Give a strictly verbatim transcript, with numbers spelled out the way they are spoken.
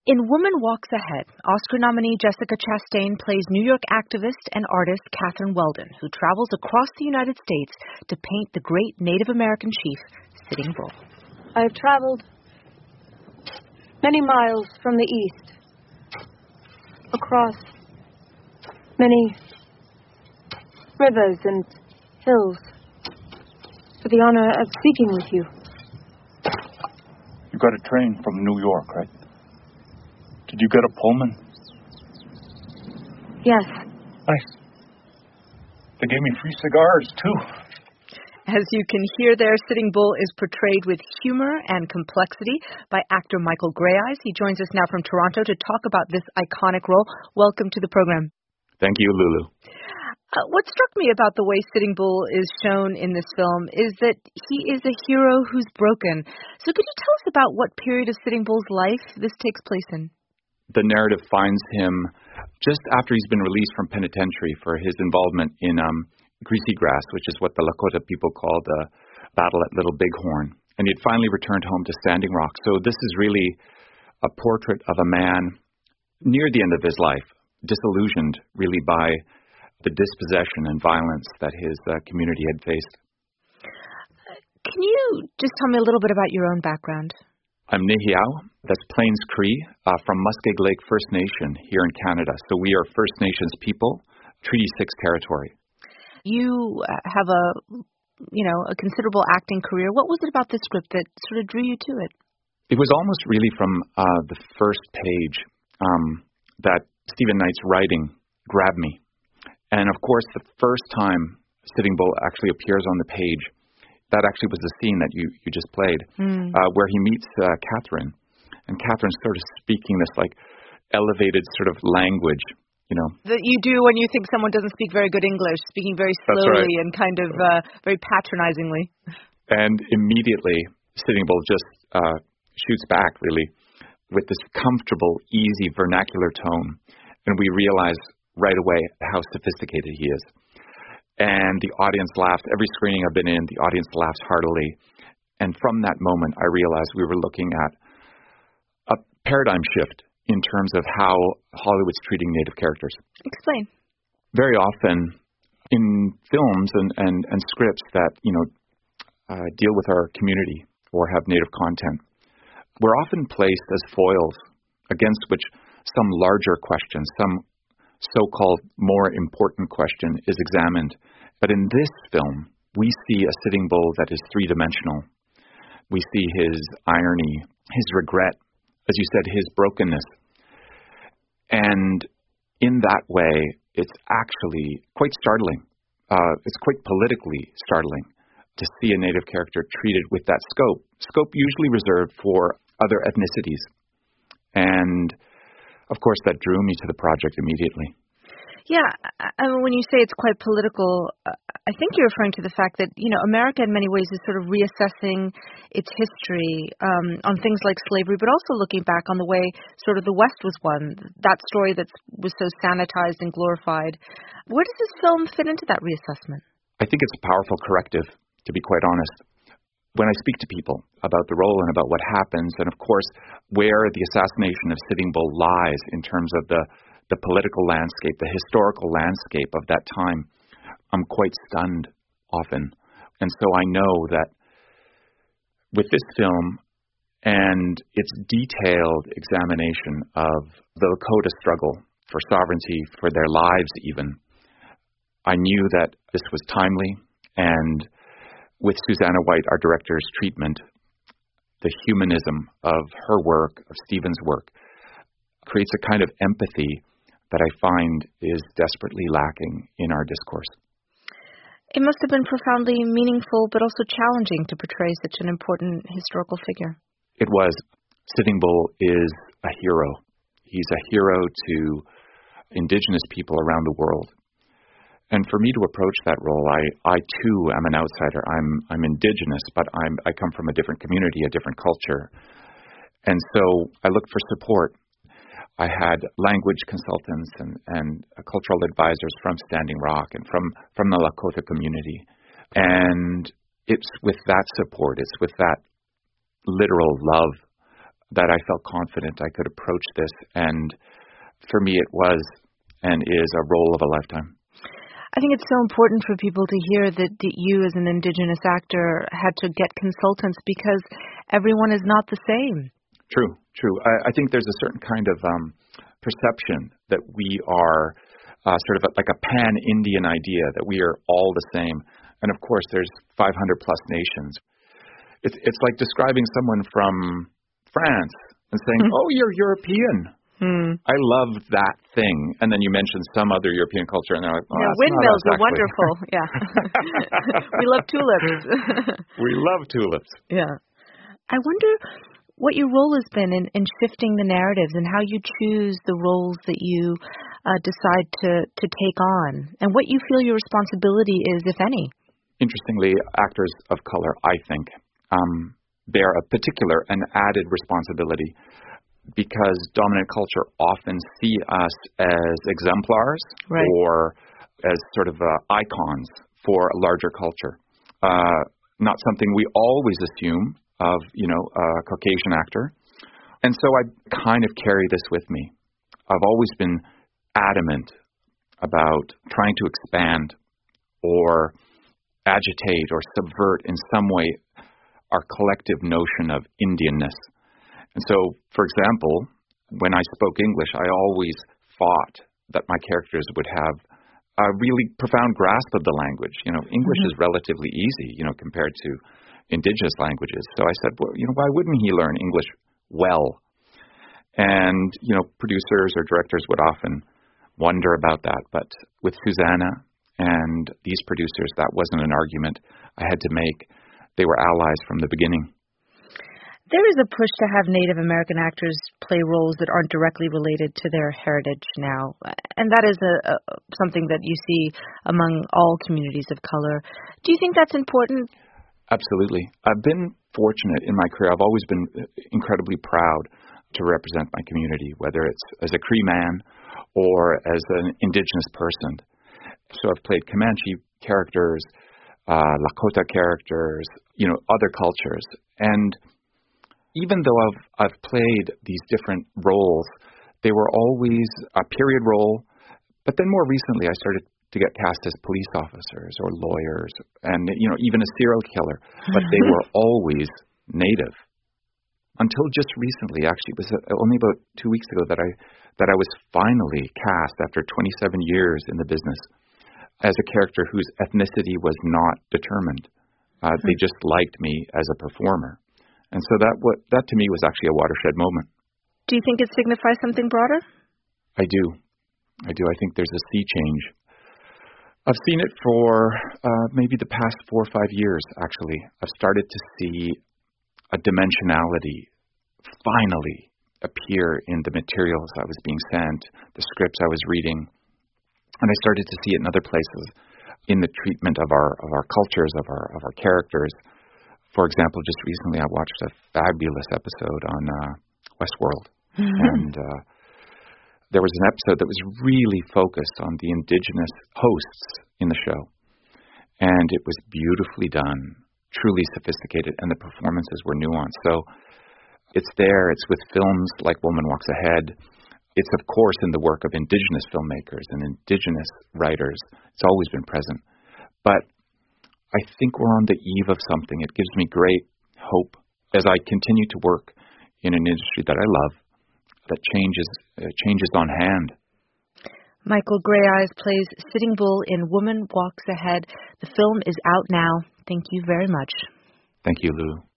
In Woman Walks Ahead, Oscar nominee Jessica Chastain plays New York activist and artist Catherine Weldon, who travels across the United States to paint the great Native American chief, Sitting Bull. I have traveled many miles from the east, across many rivers and hills, for the honor of speaking with you. You got a train from New York, right? Did you get a Pullman? Yes. Nice. They gave me free cigars, too. As you can hear there, Sitting Bull is portrayed with humor and complexity by actor Michael Greyeyes. He joins us now from Toronto to talk about this iconic role. Welcome to the program. Thank you, Lulu. Uh, what struck me about the way Sitting Bull is shown in this film is that he is a hero who's broken. So could you tell us about what period of Sitting Bull's life this takes place in? The narrative finds him just after he's been released from penitentiary for his involvement in um, Greasy Grass, which is what the Lakota people call the battle at Little Bighorn. And he had finally returned home to Standing Rock. So this is really a portrait of a man near the end of his life, disillusioned really by the dispossession and violence that his uh, community had faced. Can you just tell me a little bit about your own background? I'm Nehiyaw, that's Plains Cree, uh, from Muskeg Lake First Nation here in Canada. So we are First Nations people, Treaty six territory. You have a, you know, a considerable acting career. What was it about this script that sort of drew you to it? It was almost really from uh, the first page um, that Stephen Knight's writing grabbed me. And of course, the first time Sitting Bull actually appears on the page, that actually was the scene that you, you just played, mm. uh, where he meets uh, Catherine. And Catherine's sort of speaking this like elevated sort of language, you know. That you do when you think someone doesn't speak very good English, speaking very slowly right. and kind of uh, very patronizingly. And immediately, Sitting Bull just uh, shoots back, really, with this comfortable, easy vernacular tone. And we realize right away how sophisticated he is. And the audience laughs. Every screening I've been in, the audience laughs heartily. And from that moment, I realized we were looking at a paradigm shift in terms of how Hollywood's treating Native characters. Explain. Very often in films and, and, and scripts that, you know, uh, deal with our community or have Native content, we're often placed as foils against which some larger question, some so-called more important question is examined. But in this film, we see a Sitting Bull that is three-dimensional. We see his irony, his regret, as you said, his brokenness. And in that way, it's actually quite startling. Uh, it's quite politically startling to see a Native character treated with that scope. Scope usually reserved for other ethnicities. And of course, that drew me to the project immediately. Yeah, I mean, when you say it's quite political, I think you're referring to the fact that, you know, America in many ways is sort of reassessing its history um, on things like slavery, but also looking back on the way sort of the West was won, that story that was so sanitized and glorified. Where does this film fit into that reassessment? I think it's a powerful corrective, to be quite honest. When I speak to people about the role and about what happens, and of course, where the assassination of Sitting Bull lies in terms of the, the political landscape, the historical landscape of that time, I'm quite stunned often. And so I know that with this film and its detailed examination of the Lakota struggle for sovereignty, for their lives even, I knew that this was timely, and with Susanna White, our director's treatment, the humanism of her work, of Stephen's work, creates a kind of empathy that I find is desperately lacking in our discourse. It must have been profoundly meaningful, but also challenging to portray such an important historical figure. It was. Sitting Bull is a hero. He's a hero to Indigenous people around the world. And for me to approach that role, I, I too am an outsider. I'm I'm Indigenous, but I'm I come from a different community, a different culture. And so I looked for support. I had language consultants and, and cultural advisors from Standing Rock and from, from the Lakota community. And it's with that support, it's with that literal love that I felt confident I could approach this. And for me, it was and is a role of a lifetime. I think it's so important for people to hear that, that you as an Indigenous actor had to get consultants because everyone is not the same. True, true. I, I think there's a certain kind of um, perception that we are uh, sort of a, like a pan-Indian idea, that we are all the same. And of course, there's five hundred plus nations. It's, it's like describing someone from France and saying, oh, you're European. Hmm. I love that thing. And then you mentioned some other European culture, and they're like, oh, yeah, that's windmills not us, are wonderful. Yeah. We love tulips. We love tulips. Yeah. I wonder what your role has been in, in shifting the narratives and how you choose the roles that you uh, decide to, to take on, and what you feel your responsibility is, if any. Interestingly, actors of color, I think, um, bear a particular and added responsibility, because dominant culture often see us as exemplars, right, or as sort of uh, icons for a larger culture. Uh, not something we always assume of, you know, a Caucasian actor. And so I kind of carry this with me. I've always been adamant about trying to expand or agitate or subvert in some way our collective notion of Indianness. And so, for example, when I spoke English, I always fought that my characters would have a really profound grasp of the language. You know, English mm-hmm. is relatively easy, you know, compared to Indigenous languages. So I said, well, you know, why wouldn't he learn English well? And, you know, producers or directors would often wonder about that. But with Susanna and these producers, that wasn't an argument I had to make. They were allies from the beginning. There is a push to have Native American actors play roles that aren't directly related to their heritage now, and that is a, a something that you see among all communities of color. Do you think that's important? Absolutely. I've been fortunate in my career. I've always been incredibly proud to represent my community, whether it's as a Cree man or as an Indigenous person. So I've played Comanche characters, uh, Lakota characters, you know, other cultures, and even though I've I've played these different roles, they were always a period role. But then more recently, I started to get cast as police officers or lawyers, and you know, even a serial killer. But they were always Native. Until just recently, actually, it was only about two weeks ago that I that I was finally cast after twenty-seven years in the business as a character whose ethnicity was not determined. Uh, they just liked me as a performer. And so that what that to me was actually a watershed moment. Do you think it signifies something broader? I do. I do. I think there's a sea change. I've seen it for uh, maybe the past four or five years, actually. I've started to see a dimensionality finally appear in the materials I was being sent, the scripts I was reading. And I started to see it in other places, in the treatment of our of our cultures, of our of our characters. For example, just recently I watched a fabulous episode on uh, Westworld, mm-hmm. and uh, there was an episode that was really focused on the Indigenous hosts in the show, and it was beautifully done, truly sophisticated, and the performances were nuanced. So it's there, it's with films like Woman Walks Ahead. It's, of course, in the work of Indigenous filmmakers and Indigenous writers. It's always been present. But I think we're on the eve of something. It gives me great hope as I continue to work in an industry that I love, that changes uh, changes on hand. Michael Greyeyes plays Sitting Bull in Woman Walks Ahead. The film is out now. Thank you very much. Thank you, Lou.